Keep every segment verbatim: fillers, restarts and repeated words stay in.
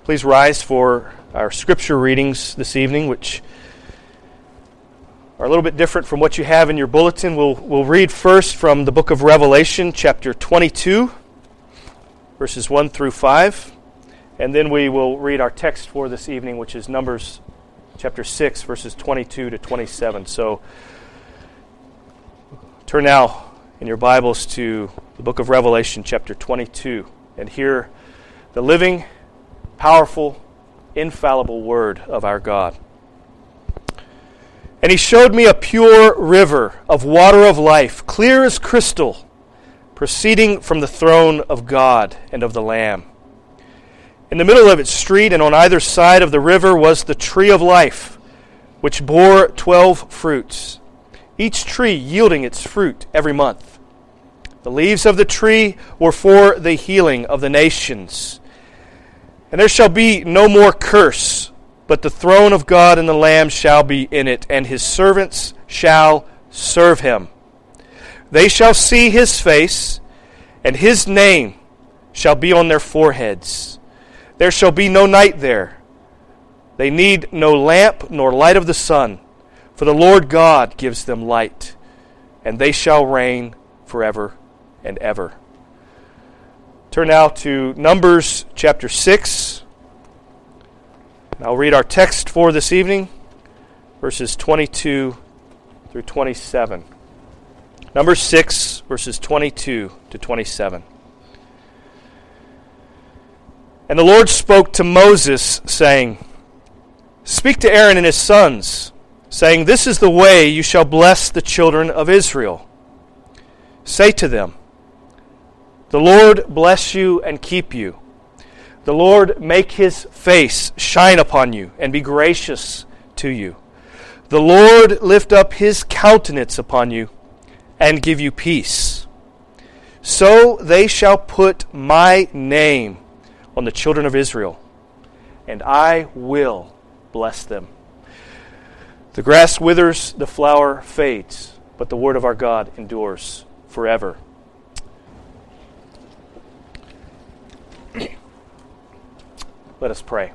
Please rise for our scripture readings this evening, which are a little bit different from what you have in your bulletin. We'll, we'll read first from the book of Revelation, chapter twenty-two, verses one through five. And then we will read our text for this evening, which is Numbers chapter six, verses twenty-two to twenty-seven. So turn now in your Bibles to the book of Revelation, chapter twenty-two, and hear the living, powerful, infallible word of our God. And he showed me a pure river of water of life, clear as crystal, proceeding from the throne of God and of the Lamb. In the middle of its street and on either side of the river was the tree of life, which bore twelve fruits, each tree yielding its fruit every month. The leaves of the tree were for the healing of the nations. And there shall be no more curse, but the throne of God and the Lamb shall be in it, and his servants shall serve him. They shall see his face, and his name shall be on their foreheads. There shall be no night there. They need no lamp nor light of the sun, for the Lord God gives them light, and they shall reign forever and ever. Turn now to Numbers chapter six. And I'll read our text for this evening, verses twenty-two through twenty-seven. Numbers six, verses twenty-two to twenty-seven. And the Lord spoke to Moses, saying, Speak to Aaron and his sons, saying, This is the way you shall bless the children of Israel. Say to them, The Lord bless you and keep you. The Lord make his face shine upon you and be gracious to you. The Lord lift up his countenance upon you and give you peace. So they shall put my name on the children of Israel, and I will bless them. The grass withers, the flower fades, but the word of our God endures forever. Let us pray.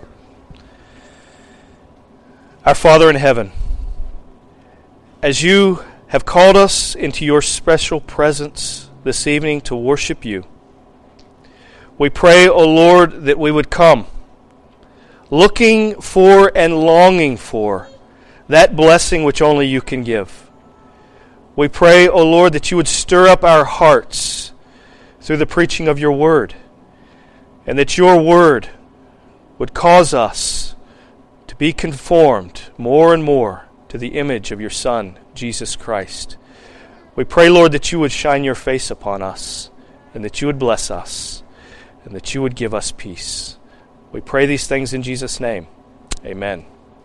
Our Father in heaven, as you have called us into your special presence this evening to worship you, we pray, O Lord, that we would come looking for and longing for that blessing which only you can give. We pray, O Lord, that you would stir up our hearts through the preaching of your word, and that your word would cause us to be conformed more and more to the image of your Son, Jesus Christ. We pray, Lord, that you would shine your face upon us, and that you would bless us, and that you would give us peace. We pray these things in Jesus' name. Amen.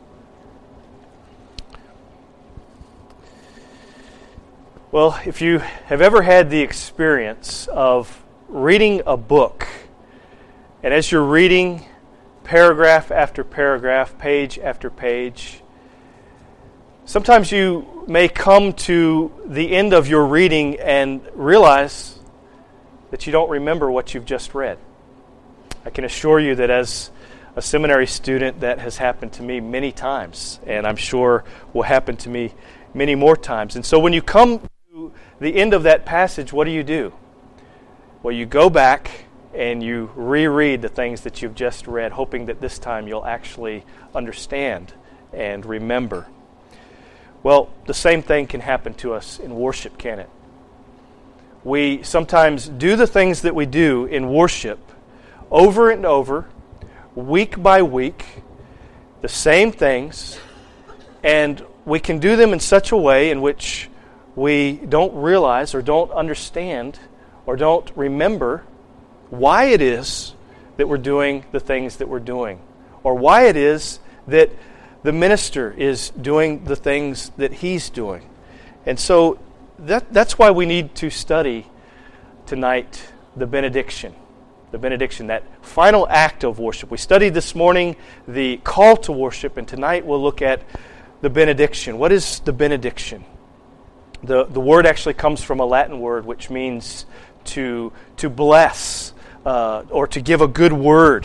Well, if you have ever had the experience of reading a book, and as you're reading paragraph after paragraph, page after page, sometimes you may come to the end of your reading and realize that you don't remember what you've just read. I can assure you that as a seminary student, that has happened to me many times, and I'm sure will happen to me many more times. And so when you come to the end of that passage, what do you do? Well, you go back and you reread the things that you've just read, hoping that this time you'll actually understand and remember. Well, the same thing can happen to us in worship, can it? We sometimes do the things that we do in worship over and over, week by week, the same things, and we can do them in such a way in which we don't realize or don't understand or don't remember why it is that we're doing the things that we're doing, or why it is that the minister is doing the things that he's doing. And so that that's why we need to study tonight the benediction. The benediction, that final act of worship. We studied this morning the call to worship, and tonight we'll look at the benediction. What is the benediction? The, the word actually comes from a Latin word which means to, to bless uh, or to give a good word.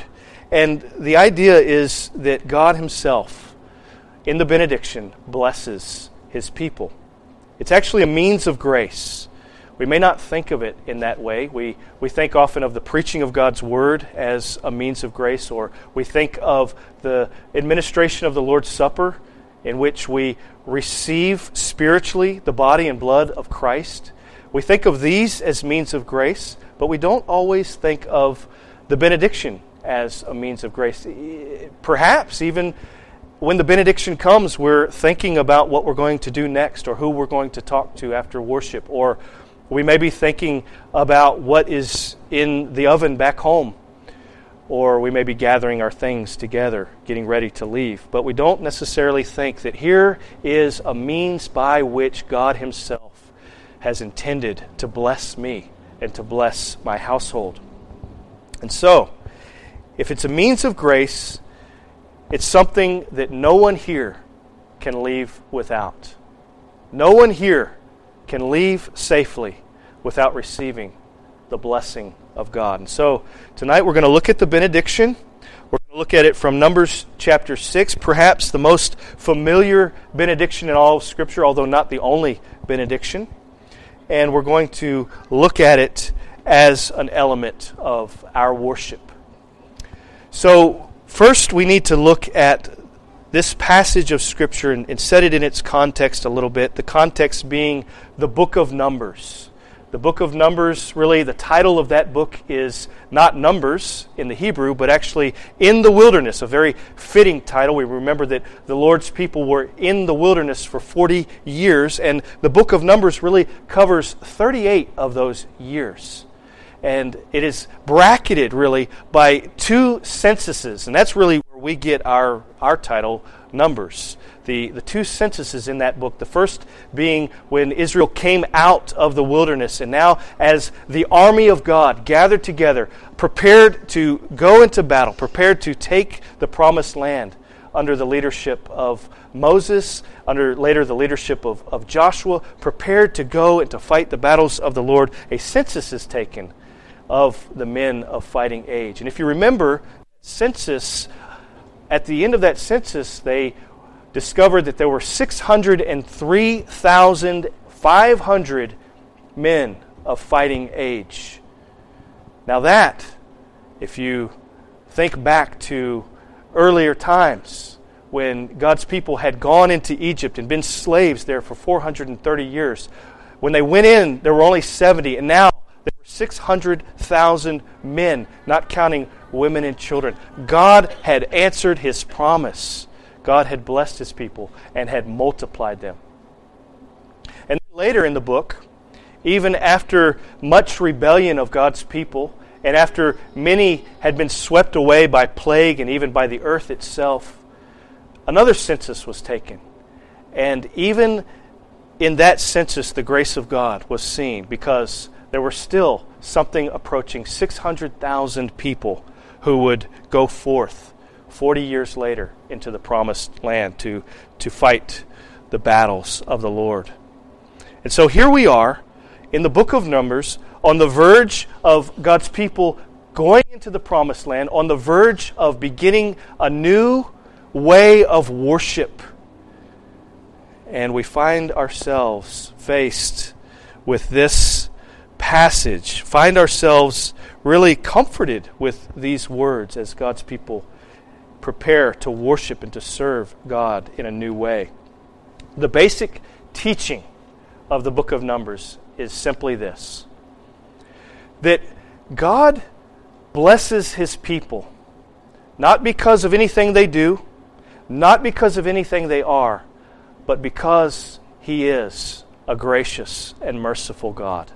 And the idea is that God himself, in the benediction, blesses his people. It's actually a means of grace. We may not think of it in that way. We, we think often of the preaching of God's Word as a means of grace, or we think of the administration of the Lord's Supper, in which we receive spiritually the body and blood of Christ. We think of these as means of grace, but we don't always think of the benediction as a means of grace. Perhaps even when the benediction comes, we're thinking about what we're going to do next, or who we're going to talk to after worship, or we may be thinking about what is in the oven back home, or we may be gathering our things together, getting ready to leave. But we don't necessarily think that here is a means by which God himself has intended to bless me and to bless my household. And so, if it's a means of grace, it's something that no one here can leave without. No one here can leave safely without receiving the blessing of God. And so tonight we're going to look at the benediction. We're going to look at it from Numbers chapter six, perhaps the most familiar benediction in all of Scripture, although not the only benediction. And we're going to look at it as an element of our worship. So first we need to look at this passage of Scripture and, and set it in its context a little bit, the context being the book of Numbers. The book of Numbers, really the title of that book is not Numbers in the Hebrew, but actually In the Wilderness, a very fitting title. We remember that the Lord's people were in the wilderness for forty years, and the book of Numbers really covers thirty-eight of those years. And it is bracketed, really, by two censuses, and that's really where we get our, our title, Numbers. The, the two censuses in that book, the first being when Israel came out of the wilderness, and now as the army of God gathered together, prepared to go into battle, prepared to take the promised land under the leadership of Moses, under later the leadership of, of Joshua, prepared to go and to fight the battles of the Lord, a census is taken of the men of fighting age. And if you remember, census, at the end of that census, they discovered that there were six hundred three thousand five hundred men of fighting age. Now that, if you think back to earlier times when God's people had gone into Egypt and been slaves there for four hundred thirty years, when they went in, there were only seventy, and now there were six hundred thousand men, not counting women and children. God had answered His promise. God had blessed His people and had multiplied them. And later in the book, even after much rebellion of God's people, and after many had been swept away by plague and even by the earth itself, another census was taken. And even in that census, the grace of God was seen, because there were still something approaching six hundred thousand people who would go forth forty years later into the promised land to, to fight the battles of the Lord. And so here we are in the book of Numbers, on the verge of God's people going into the promised land, on the verge of beginning a new way of worship. And we find ourselves faced with this passage, find ourselves really comforted with these words as God's people prepare to worship and to serve God in a new way. The basic teaching of the book of Numbers is simply this: that God blesses His people not because of anything they do, not because of anything they are, but because He is a gracious and merciful God.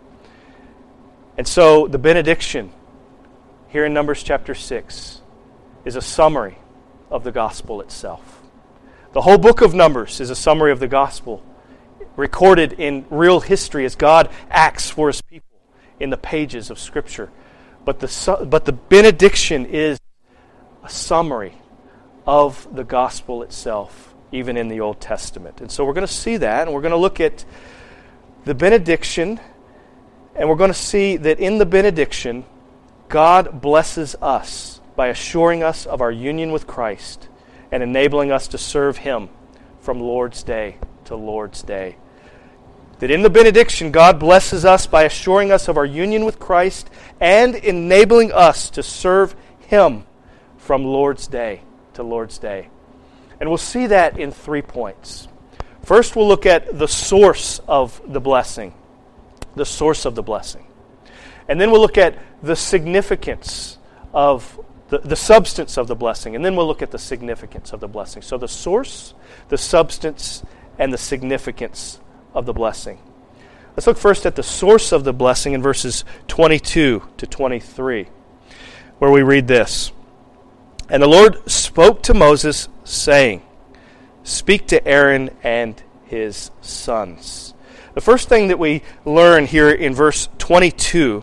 And so the benediction here in Numbers chapter six is a summary of the gospel itself. The whole book of Numbers is a summary of the gospel, recorded in real history as God acts for His people in the pages of Scripture. But the, but the benediction is a summary of the gospel itself, even in the Old Testament. And so we're going to see that, and we're going to look at the benediction, and we're going to see that in the benediction, God blesses us by assuring us of our union with Christ and enabling us to serve Him from Lord's Day to Lord's Day. That in the benediction, God blesses us by assuring us of our union with Christ and enabling us to serve Him from Lord's Day to Lord's Day. And we'll see that in three points. First, we'll look at the source of the blessing. The source of the blessing. And then we'll look at the significance of the, the substance of the blessing. And then we'll look at the significance of the blessing. So the source, the substance, and the significance of the blessing. Let's look first at the source of the blessing in verses twenty-two to twenty-three, where we read this. And the Lord spoke to Moses, saying, Speak to Aaron and his sons. The first thing that we learn here in verse twenty-two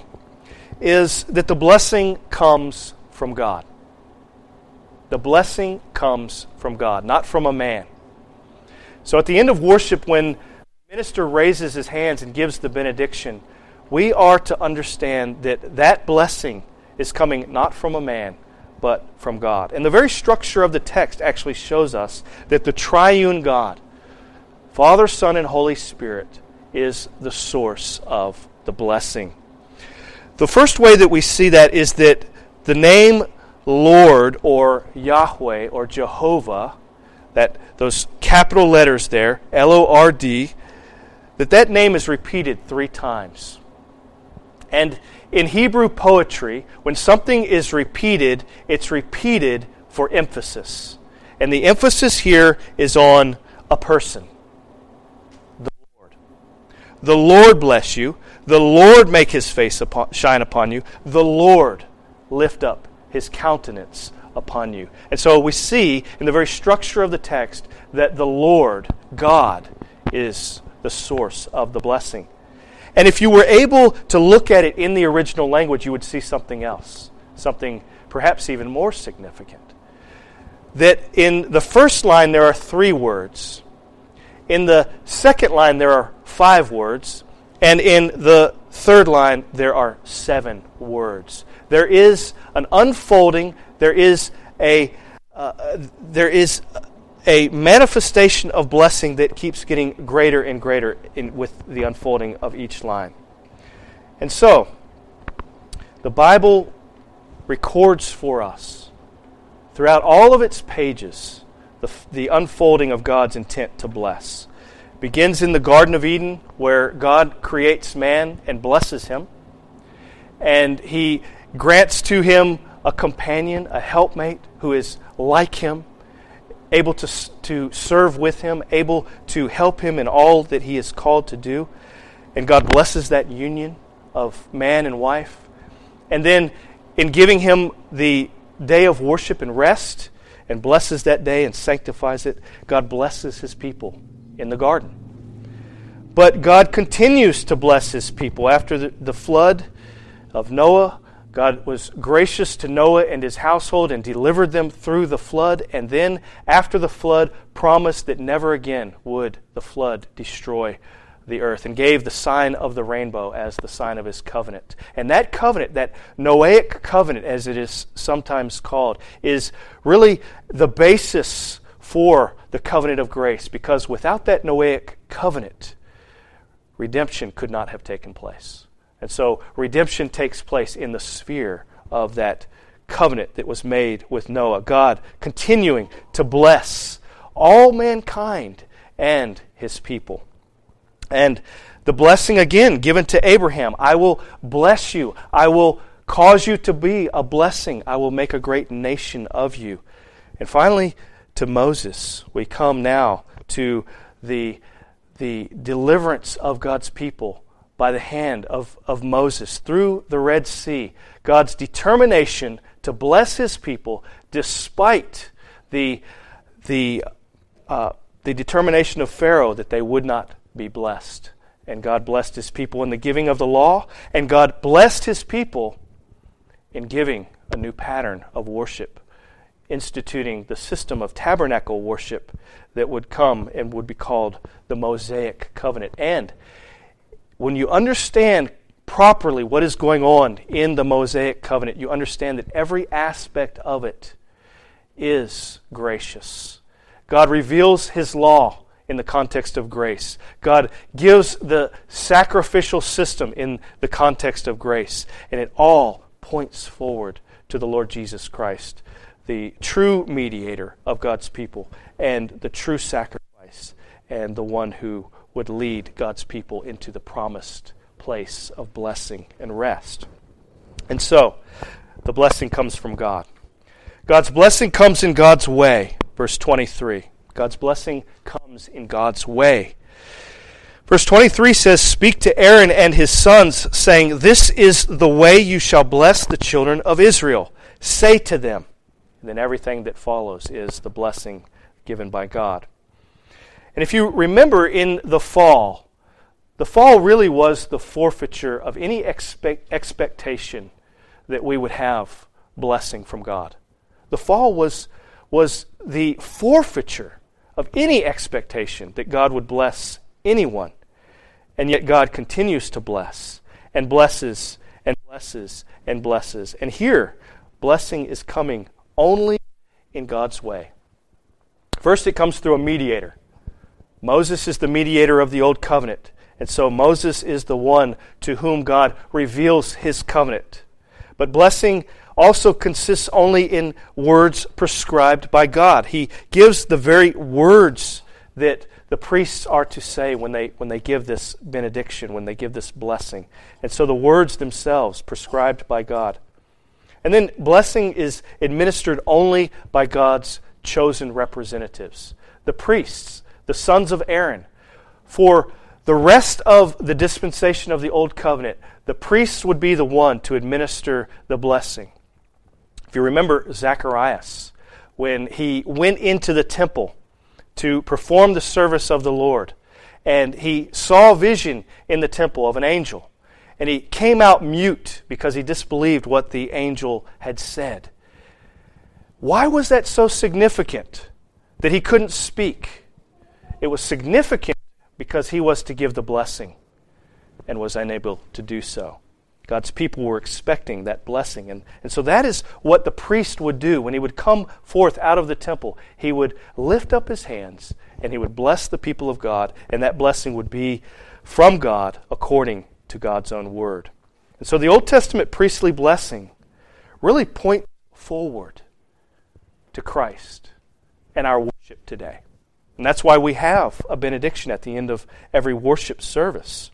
is that the blessing comes from God. The blessing comes from God, not from a man. So at the end of worship, when the minister raises his hands and gives the benediction, we are to understand that that blessing is coming not from a man, but from God. And the very structure of the text actually shows us that the triune God, Father, Son, and Holy Spirit, is the source of the blessing. The first way that we see that is that the name Lord or Yahweh or Jehovah, that those capital letters there, L O R D, that that name is repeated three times. And in Hebrew poetry, when something is repeated, it's repeated for emphasis. And the emphasis here is on a person. The Lord. The Lord bless you. The Lord make His face upon, shine upon you. The Lord lift up His countenance upon you. And so we see in the very structure of the text that the Lord, God, is the source of the blessing. And if you were able to look at it in the original language, you would see something else, something perhaps even more significant. That in the first line there are three words. In the second line there are five words. And in the third line there are seven words. There is an unfolding, there is a uh, there is a manifestation of blessing that keeps getting greater and greater in, with the unfolding of each line. And so, the Bible records for us, throughout all of its pages, the, the unfolding of God's intent to bless. It begins in the Garden of Eden, where God creates man and blesses him. And He grants to him a companion, a helpmate, who is like him, able to, to serve with him, able to help him in all that he is called to do. And God blesses that union of man and wife. And then in giving him the day of worship and rest, and blesses that day and sanctifies it, God blesses His people in the garden. But God continues to bless His people. After the, the flood of Noah, God was gracious to Noah and his household and delivered them through the flood, and then after the flood promised that never again would the flood destroy the earth, and gave the sign of the rainbow as the sign of His covenant. And that covenant, that Noahic covenant as it is sometimes called, is really the basis for the covenant of grace, because without that Noahic covenant, redemption could not have taken place. And so redemption takes place in the sphere of that covenant that was made with Noah. God continuing to bless all mankind and His people. And the blessing again given to Abraham, I will bless you. I will cause you to be a blessing. I will make a great nation of you. And finally, to Moses, we come now to the, the deliverance of God's people by the hand of, of Moses through the Red Sea. God's determination to bless His people despite the, the, uh, the determination of Pharaoh that they would not be blessed. And God blessed His people in the giving of the law, and God blessed His people in giving a new pattern of worship, instituting the system of tabernacle worship that would come and would be called the Mosaic covenant. And when you understand properly what is going on in the Mosaic covenant, you understand that every aspect of it is gracious. God reveals His law in the context of grace. God gives the sacrificial system in the context of grace. And it all points forward to the Lord Jesus Christ, the true mediator of God's people and the true sacrifice, and the one who would lead God's people into the promised place of blessing and rest. And so, the blessing comes from God. God's blessing comes in God's way. Verse twenty-three. God's blessing comes in God's way. Verse twenty-three says, "Speak to Aaron and his sons, saying, This is the way you shall bless the children of Israel. Say to them." And then everything that follows is the blessing given by God. And if you remember in the fall, the fall really was the forfeiture of any expect, expectation that we would have blessing from God. The fall was, was the forfeiture of any expectation that God would bless anyone. And yet God continues to bless, and blesses, and blesses, and blesses. And here, blessing is coming only in God's way. First, it comes through a mediator. Moses is the mediator of the Old Covenant. And so Moses is the one to whom God reveals His covenant. But blessing also consists only in words prescribed by God. He gives the very words that the priests are to say when they when they give this benediction, when they give this blessing. And so the words themselves prescribed by God. And then blessing is administered only by God's chosen representatives, the priests, the sons of Aaron. For the rest of the dispensation of the Old Covenant, the priests would be the one to administer the blessing. If you remember Zacharias, when he went into the temple to perform the service of the Lord, and he saw a vision in the temple of an angel, and he came out mute because he disbelieved what the angel had said. Why was that so significant that he couldn't speak? It was significant because he was to give the blessing and was unable to do so. God's people were expecting that blessing. And, and so that is what the priest would do. When he would come forth out of the temple, he would lift up his hands and he would bless the people of God, and that blessing would be from God according to God's own word. And so the Old Testament priestly blessing really points forward to Christ and our worship today. And that's why we have a benediction at the end of every worship service.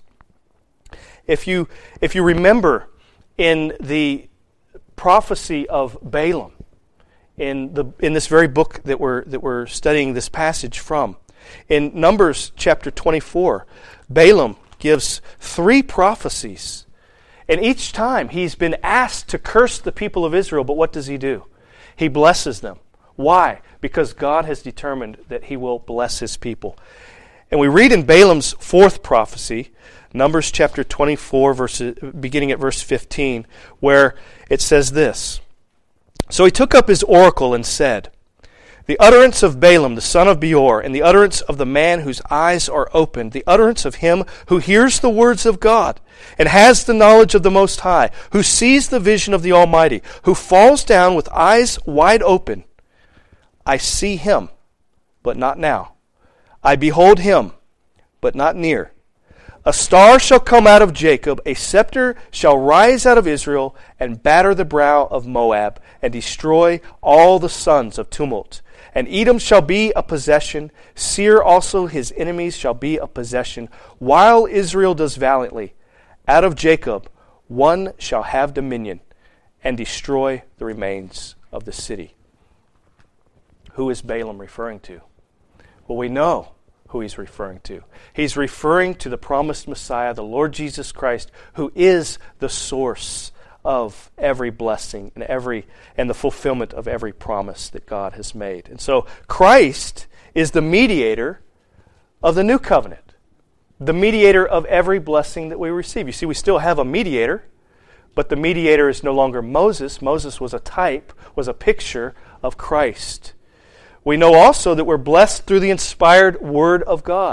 If you if you remember in the prophecy of Balaam, in the in this very book that we're that we're studying this passage from, in Numbers chapter twenty-four, Balaam gives three prophecies. And each time he's been asked to curse the people of Israel, but what does he do? He blesses them. Why? Because God has determined that He will bless His people. And we read in Balaam's fourth prophecy, Numbers chapter twenty-four, verses, beginning at verse fifteen, where it says this: "So he took up his oracle and said, The utterance of Balaam the son of Beor, and the utterance of the man whose eyes are opened, the utterance of him who hears the words of God, and has the knowledge of the Most High, who sees the vision of the Almighty, who falls down with eyes wide open. I see him, but not now. I behold him, but not near. A star shall come out of Jacob, a scepter shall rise out of Israel, and batter the brow of Moab, and destroy all the sons of tumult. And Edom shall be a possession, Seir also his enemies shall be a possession, while Israel does valiantly. Out of Jacob one shall have dominion, and destroy the remains of the city." Who is Balaam referring to? Well, we know who he's referring to. He's referring to the promised Messiah, the Lord Jesus Christ, who is the source of every blessing and every and the fulfillment of every promise that God has made. And so Christ is the mediator of the new covenant, the mediator of every blessing that we receive. You see, we still have a mediator, but the mediator is no longer Moses. Moses was a type, was a picture of Christ. We know also that we're blessed through the inspired Word of God.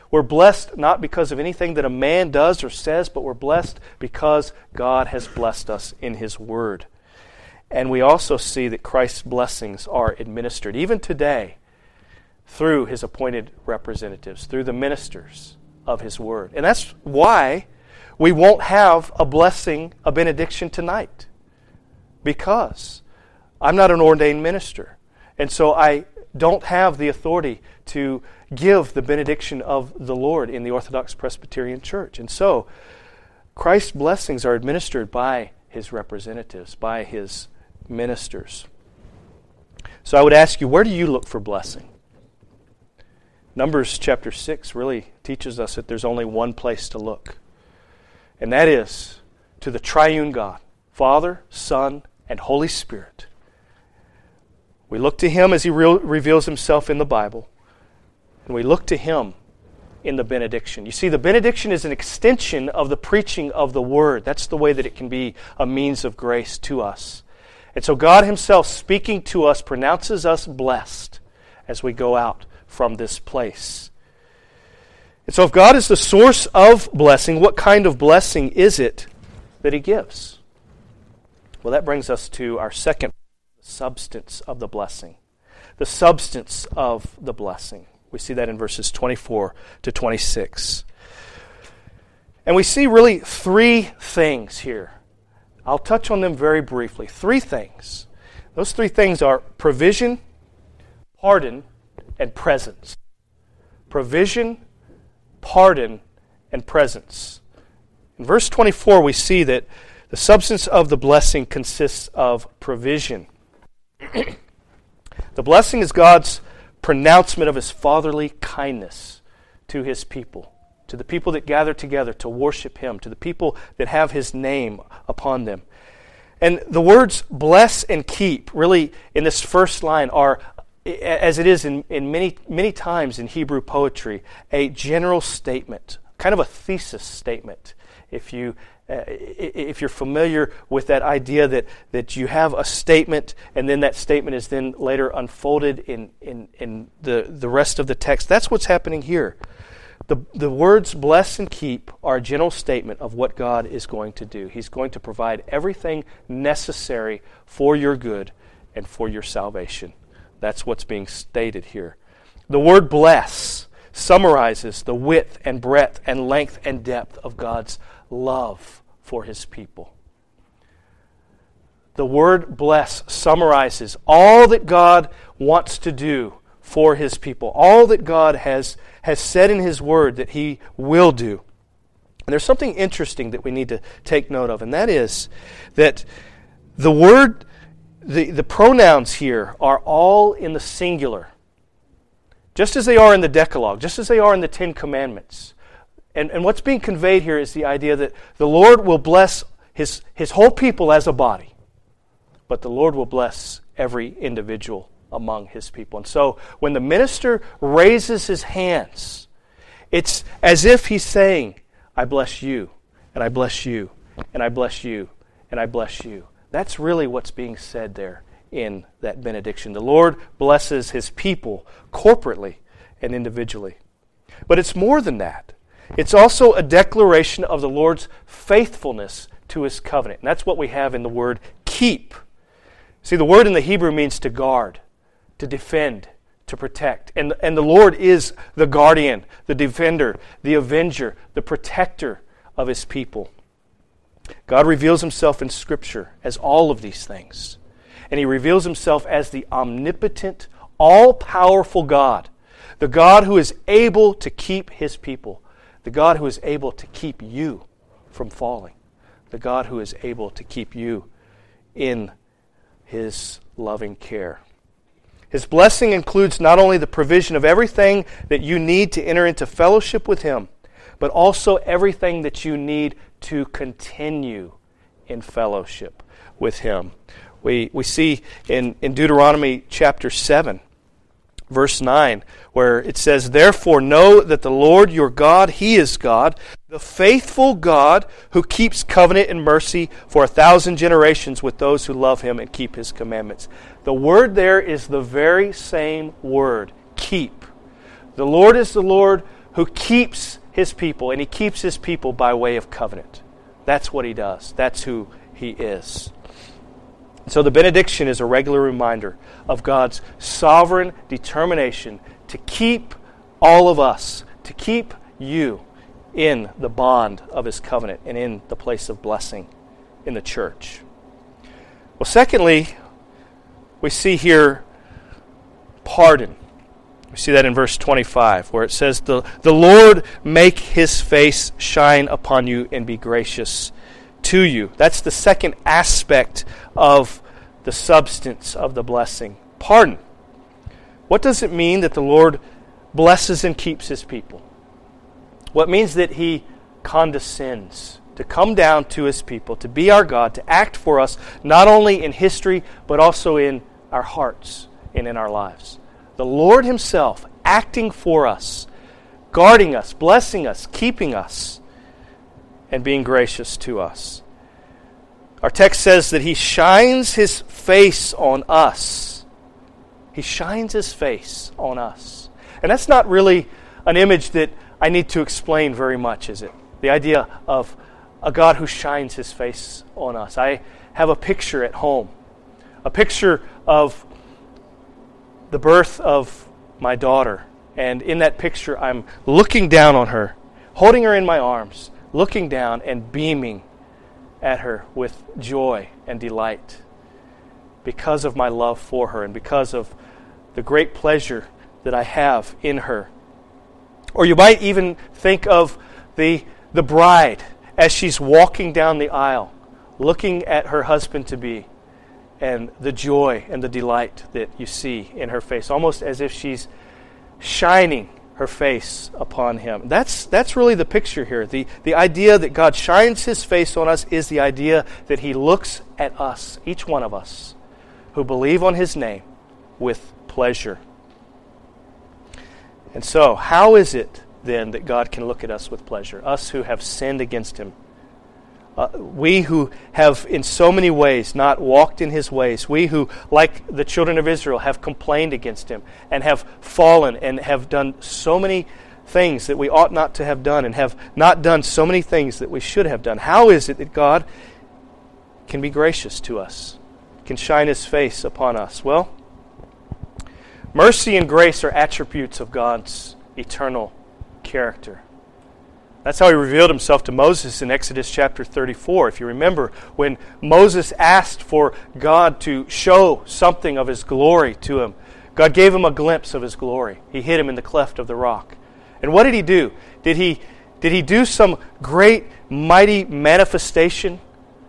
We're blessed not because of anything that a man does or says, but we're blessed because God has blessed us in His Word. And we also see that Christ's blessings are administered, even today, through His appointed representatives, through the ministers of His Word. And that's why we won't have a blessing, a benediction tonight. Because I'm not an ordained minister. And so I don't have the authority to give the benediction of the Lord in the Orthodox Presbyterian Church. And so Christ's blessings are administered by His representatives, by His ministers. So I would ask you, where do you look for blessing? Numbers chapter six really teaches us that there's only one place to look. And that is to the triune God, Father, Son, and Holy Spirit. We look to Him as He re- reveals Himself in the Bible. And we look to Him in the benediction. You see, the benediction is an extension of the preaching of the Word. That's the way that it can be a means of grace to us. And so God Himself, speaking to us, pronounces us blessed as we go out from this place. And so if God is the source of blessing, what kind of blessing is it that He gives? Well, that brings us to our second substance of the blessing. The substance of the blessing. We see that in verses twenty-four to twenty-six. And we see really three things here. I'll touch on them very briefly. Three things. Those three things are provision, pardon, and presence. Provision, pardon, and presence. In verse twenty-four, we see that the substance of the blessing consists of provision. The blessing is God's pronouncement of His fatherly kindness to His people, to the people that gather together to worship Him, to the people that have His name upon them. And the words bless and keep, really, in this first line are, as it is in, in many, many times in Hebrew poetry, a general statement, kind of a thesis statement. If you uh, if you're familiar with that idea that, that you have a statement and then that statement is then later unfolded in, in, in the, the rest of the text, that's what's happening here. The, the words bless and keep are a general statement of what God is going to do. He's going to provide everything necessary for your good and for your salvation. That's what's being stated here. The word bless summarizes the width and breadth and length and depth of God's love for His people. The word bless summarizes all that God wants to do for His people, all that God has, has said in His Word that He will do. And there's something interesting that we need to take note of, and that is that the word, the, the pronouns here are all in the singular, just as they are in the Decalogue, just as they are in the Ten Commandments. And, and what's being conveyed here is the idea that the Lord will bless His, His whole people as a body, but the Lord will bless every individual among His people. And so when the minister raises his hands, it's as if he's saying, I bless you, and I bless you, and I bless you, and I bless you. That's really what's being said there in that benediction. The Lord blesses His people corporately and individually. But it's more than that. It's also a declaration of the Lord's faithfulness to His covenant. And that's what we have in the word keep. See, the word in the Hebrew means to guard, to defend, to protect. And, and the Lord is the guardian, the defender, the avenger, the protector of His people. God reveals Himself in Scripture as all of these things. And He reveals Himself as the omnipotent, all-powerful God, the God who is able to keep His people, the God who is able to keep you from falling, the God who is able to keep you in His loving care. His blessing includes not only the provision of everything that you need to enter into fellowship with Him, but also everything that you need to continue in fellowship with Him. We we see in, in Deuteronomy chapter seven, verse nine, where it says, Therefore know that the Lord your God, He is God, the faithful God who keeps covenant and mercy for a thousand generations with those who love Him and keep His commandments. The word there is the very same word, keep. The Lord is the Lord who keeps his people, and he keeps his people by way of covenant. That's what he does. That's who he is. So the benediction is a regular reminder of God's sovereign determination to keep all of us, to keep you in the bond of his covenant and in the place of blessing in the church. Well, secondly, we see here pardon. We see that in verse twenty-five, where it says, the, the Lord make his face shine upon you and be gracious to you. That's the second aspect of the substance of the blessing. Pardon. What does it mean that the Lord blesses and keeps his people? Well, it means that he condescends to come down to his people, to be our God, to act for us, not only in history, but also in our hearts and in our lives. The Lord himself acting for us, guarding us, blessing us, keeping us, and being gracious to us. Our text says that he shines his face on us. He shines his face on us. And that's not really an image that I need to explain very much, is it? The idea of a God who shines his face on us. I have a picture at home, a picture of the birth of my daughter. And in that picture, I'm looking down on her, holding her in my arms, looking down and beaming at her with joy and delight because of my love for her and because of the great pleasure that I have in her. Or you might even think of the, the bride as she's walking down the aisle, looking at her husband-to-be, and the joy and the delight that you see in her face, almost as if she's shining her face upon him. That's that's really the picture here. The, the idea that God shines his face on us is the idea that he looks at us, each one of us, who believe on his name, with pleasure. And so, how is it then that God can look at us with pleasure? Us who have sinned against him. Uh, we who have in so many ways not walked in his ways. We who, like the children of Israel, have complained against him and have fallen and have done so many things that we ought not to have done and have not done so many things that we should have done. How is it that God can be gracious to us, can shine his face upon us? Well, mercy and grace are attributes of God's eternal character. That's how he revealed himself to Moses in Exodus chapter thirty-four. If you remember, when Moses asked for God to show something of his glory to him, God gave him a glimpse of his glory. He hid him in the cleft of the rock. And what did he do? Did he, did he do some great, mighty manifestation?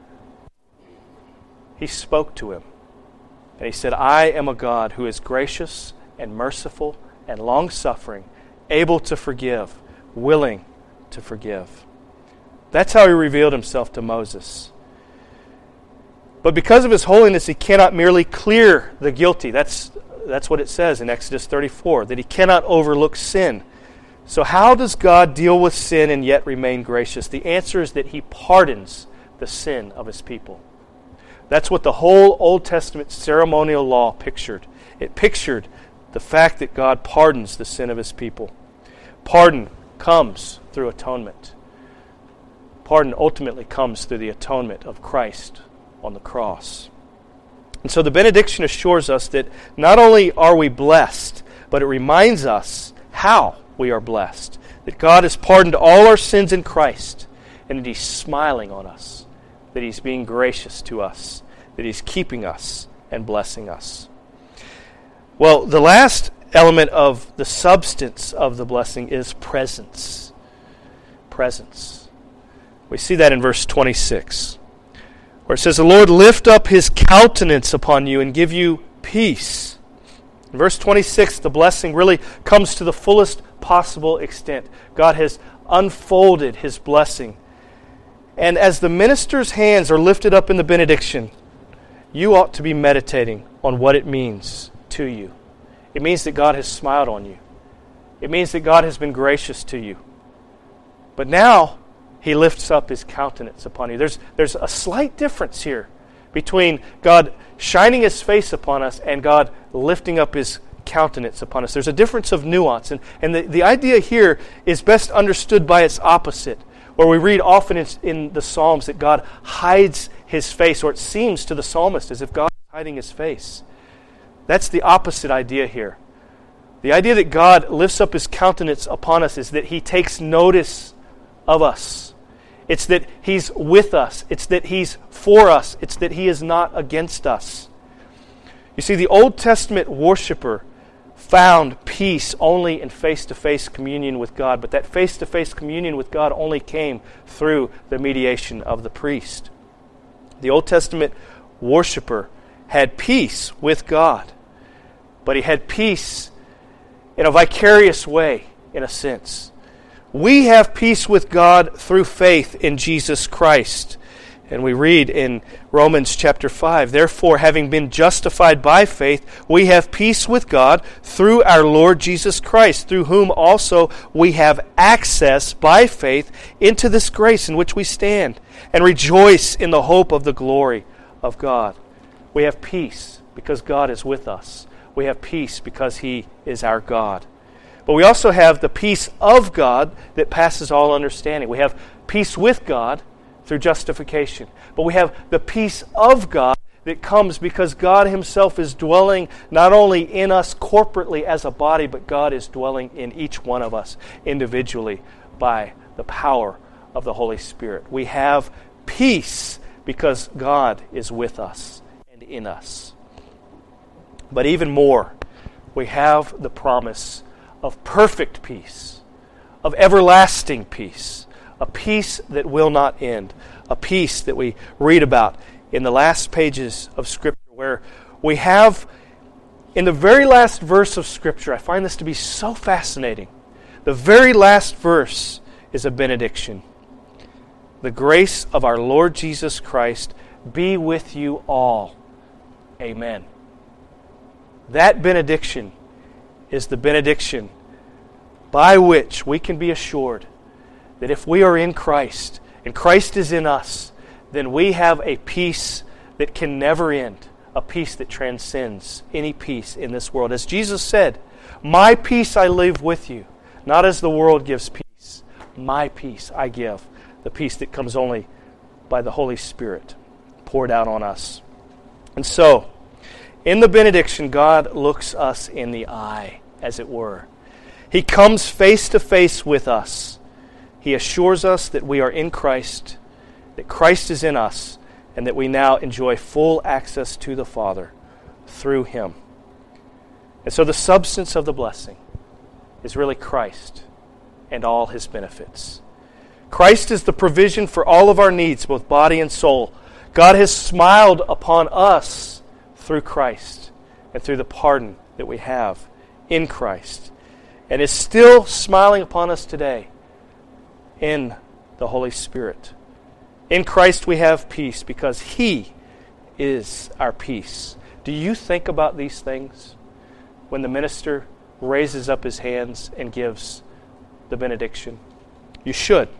He spoke to him. And he said, I am a God who is gracious and merciful and long-suffering, able to forgive, willing to forgive. That's how he revealed himself to Moses. But because of his holiness, he cannot merely clear the guilty. That's, that's what it says in Exodus thirty-four, that he cannot overlook sin. So how does God deal with sin and yet remain gracious? The answer is that he pardons the sin of his people. That's what the whole Old Testament ceremonial law pictured. It pictured the fact that God pardons the sin of his people. Pardon comes through atonement. Pardon ultimately comes through the atonement of Christ on the cross. And so the benediction assures us that not only are we blessed, but it reminds us how we are blessed. That God has pardoned all our sins in Christ, and that he's smiling on us, that he's being gracious to us, that he's keeping us and blessing us. Well, the last element of the substance of the blessing is presence. Presence. We see that in verse twenty-six, where it says, the Lord lift up his countenance upon you and give you peace. In verse twenty-six, the blessing really comes to the fullest possible extent. God has unfolded his blessing. And as the minister's hands are lifted up in the benediction, you ought to be meditating on what it means to you. It means that God has smiled on you. It means that God has been gracious to you. But now, he lifts up his countenance upon you. There's, there's a slight difference here between God shining his face upon us and God lifting up his countenance upon us. There's a difference of nuance. And, and the, the idea here is best understood by its opposite, where we read often in, in the Psalms that God hides His face, or it seems to the psalmist as if God is hiding His face. That's the opposite idea here. The idea that God lifts up His countenance upon us is that He takes notice of us. It's that He's with us. It's that He's for us. It's that He is not against us. You see, the Old Testament worshiper found peace only in face-to-face communion with God, but that face-to-face communion with God only came through the mediation of the priest. The Old Testament worshiper had peace with God, but he had peace in a vicarious way, in a sense. We have peace with God through faith in Jesus Christ. And we read in Romans chapter five, "Therefore, having been justified by faith, we have peace with God through our Lord Jesus Christ, through whom also we have access by faith into this grace in which we stand, and rejoice in the hope of the glory of God." We have peace because God is with us. We have peace because He is our God. But we also have the peace of God that passes all understanding. We have peace with God through justification. But we have the peace of God that comes because God Himself is dwelling not only in us corporately as a body, but God is dwelling in each one of us individually by the power of the Holy Spirit. We have peace because God is with us and in us. But even more, we have the promise of perfect peace, of everlasting peace, a peace that will not end, a peace that we read about in the last pages of Scripture, where we have, in the very last verse of Scripture, I find this to be so fascinating. The very last verse is a benediction. "The grace of our Lord Jesus Christ be with you all. Amen." That benediction is the benediction by which we can be assured that if we are in Christ and Christ is in us, then we have a peace that can never end, a peace that transcends any peace in this world. As Jesus said, "My peace I leave with you, not as the world gives peace. My peace I give," the peace that comes only by the Holy Spirit poured out on us. And so, in the benediction, God looks us in the eye, as it were. He comes face to face with us. He assures us that we are in Christ, that Christ is in us, and that we now enjoy full access to the Father through Him. And so the substance of the blessing is really Christ and all His benefits. Christ is the provision for all of our needs, both body and soul. God has smiled upon us through Christ and through the pardon that we have in Christ, and is still smiling upon us today in the Holy Spirit. In Christ we have peace because He is our peace. Do you think about these things when the minister raises up his hands and gives the benediction? You should.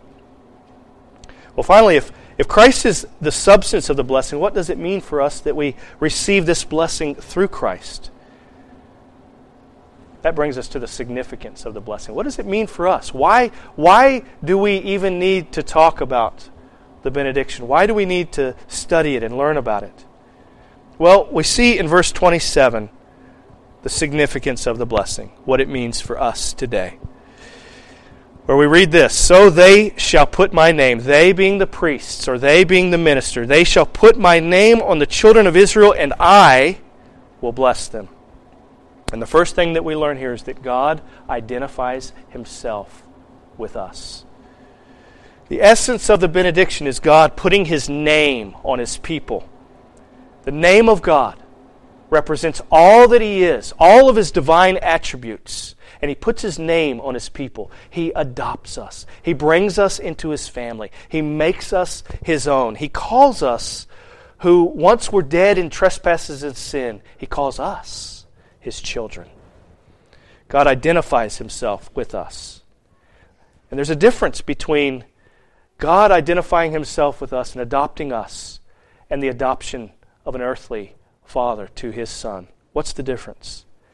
Well, finally, if, if Christ is the substance of the blessing, what does it mean for us that we receive this blessing through Christ? That brings us to the significance of the blessing. What does it mean for us? Why, why do we even need to talk about the benediction? Why do we need to study it and learn about it? Well, we see in verse twenty-seven the significance of the blessing, what it means for us today. Where we read this, "So they shall put my name," they being the priests, or they being the minister, "they shall put my name on the children of Israel, and I will bless them." And the first thing that we learn here is that God identifies Himself with us. The essence of the benediction is God putting His name on His people. The name of God represents all that He is, all of His divine attributes. And He puts His name on His people. He adopts us. He brings us into His family. He makes us His own. He calls us, who once were dead in trespasses and sin, He calls us His children. God identifies Himself with us. And there's a difference between God identifying Himself with us and adopting us and the adoption of an earthly father to His Son. What's the difference?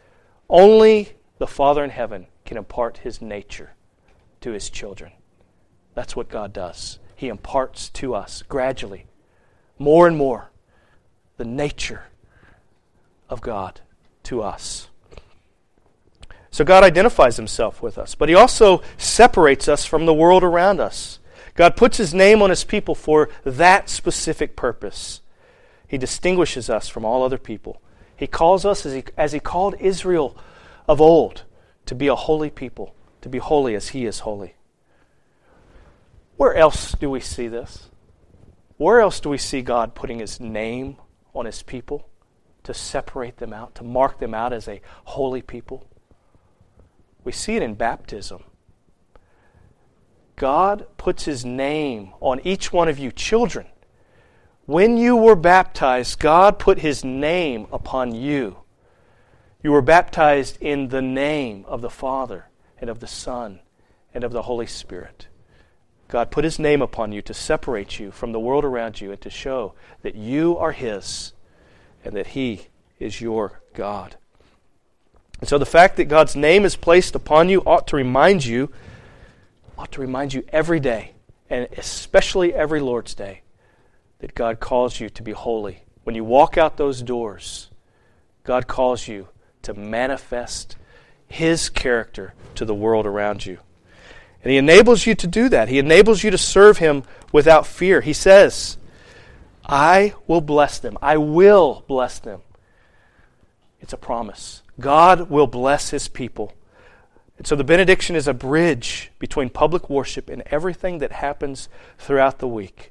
Only the Father in heaven can impart His nature to His children. That's what God does. He imparts to us gradually, more and more, the nature of God to us. So God identifies Himself with us, but He also separates us from the world around us. God puts His name on His people for that specific purpose. He distinguishes us from all other people. He calls us, as He, as he called Israel of old, to be a holy people, to be holy as He is holy. Where else do we see this? Where else do we see God putting His name on His people to separate them out, to mark them out as a holy people? We see it in baptism. God puts His name on each one of you children. When you were baptized, God put His name upon you. You were baptized in the name of the Father and of the Son and of the Holy Spirit. God put His name upon you to separate you from the world around you and to show that you are His and that He is your God. And so the fact that God's name is placed upon you ought to remind you, ought to remind you every day, and especially every Lord's Day, that God calls you to be holy. When you walk out those doors, God calls you to manifest His character to the world around you. And He enables you to do that. He enables you to serve Him without fear. He says, I will bless them. I will bless them. It's a promise. God will bless His people. And so the benediction is a bridge between public worship and everything that happens throughout the week.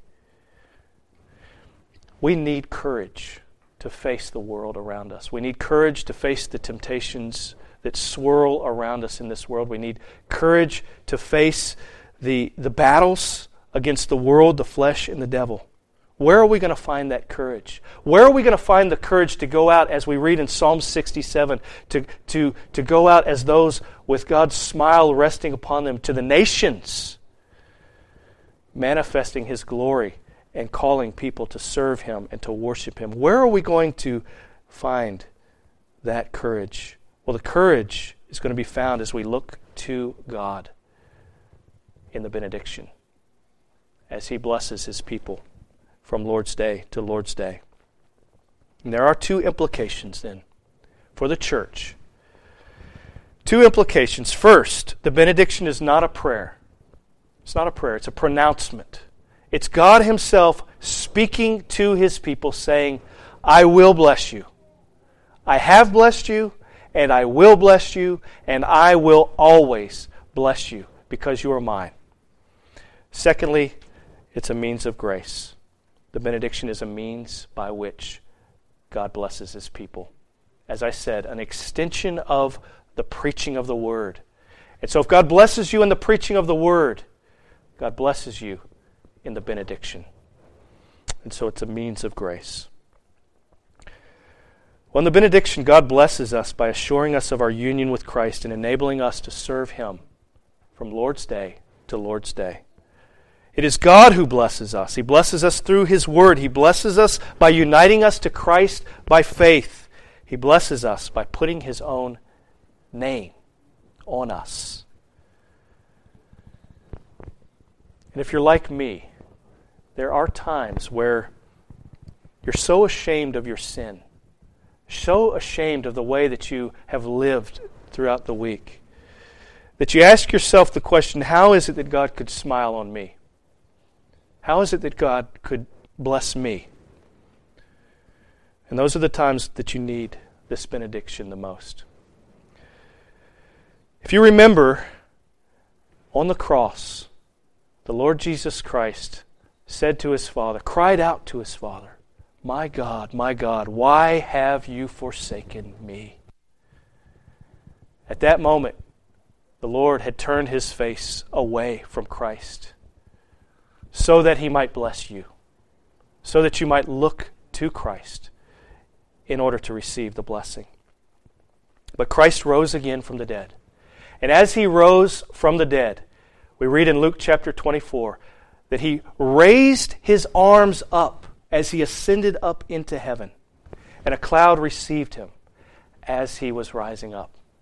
We need courage to face the world around us. We need courage to face the temptations that swirl around us in this world. We need courage to face the, the battles against the world, the flesh, and the devil. Where are we going to find that courage? Where are we going to find the courage to go out, as we read in Psalm sixty-seven, to, to, to go out as those with God's smile resting upon them to the nations, manifesting His glory and calling people to serve Him and to worship Him? Where are we going to find that courage? Well, the courage is going to be found as we look to God in the benediction, as He blesses His people from Lord's Day to Lord's Day. And there are two implications then for the church. Two implications. First, the benediction is not a prayer. It's not a prayer, it's a pronouncement. It's God Himself speaking to His people saying, I will bless you. I have blessed you, and I will bless you, and I will always bless you because you are mine. Secondly, it's a means of grace. The benediction is a means by which God blesses His people. As I said, an extension of the preaching of the Word. And so if God blesses you in the preaching of the Word, God blesses you in the benediction. And so it's a means of grace. Well, in the benediction, God blesses us by assuring us of our union with Christ and enabling us to serve Him from Lord's Day to Lord's Day. It is God who blesses us. He blesses us through His Word. He blesses us by uniting us to Christ by faith. He blesses us by putting His own name on us. And if you're like me, there are times where you're so ashamed of your sin, so ashamed of the way that you have lived throughout the week, that you ask yourself the question, how is it that God could smile on me? How is it that God could bless me? And those are the times that you need this benediction the most. If you remember, on the cross, the Lord Jesus Christ said to His Father, cried out to His Father, my God, my God, why have you forsaken me? At that moment, the Lord had turned His face away from Christ, so that He might bless you, so that you might look to Christ in order to receive the blessing. But Christ rose again from the dead. And as He rose from the dead, we read in Luke chapter twenty-four that He raised His arms up as He ascended up into heaven, and a cloud received Him as He was rising up.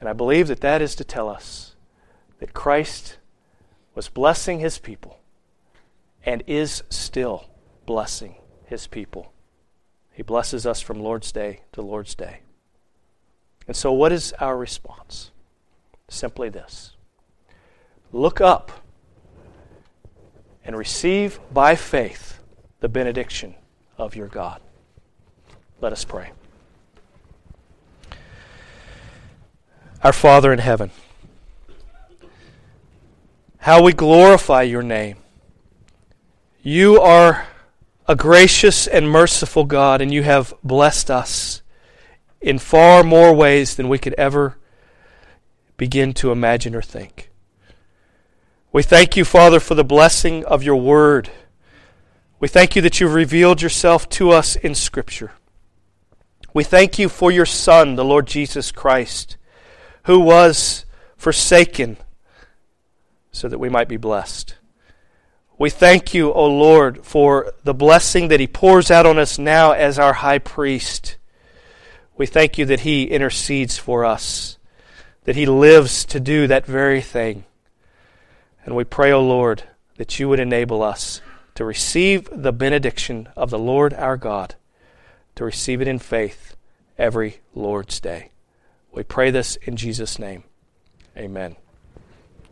And I believe that that is to tell us that Christ was blessing His people and is still blessing His people. He blesses us from Lord's Day to Lord's Day. And so what is our response? Simply this. Look up and receive by faith the benediction of your God. Let us pray. Our Father in heaven, how we glorify your name. You are a gracious and merciful God, and you have blessed us in far more ways than we could ever begin to imagine or think. We thank you, Father, for the blessing of your word. We thank you that you've revealed yourself to us in Scripture. We thank you for your Son, the Lord Jesus Christ, who was forsaken so that we might be blessed. We thank you, O Lord, for the blessing that He pours out on us now as our high priest. We thank you that He intercedes for us, that He lives to do that very thing. And we pray, O Lord, that you would enable us to receive the benediction of the Lord our God, to receive it in faith every Lord's Day. We pray this in Jesus' name. Amen.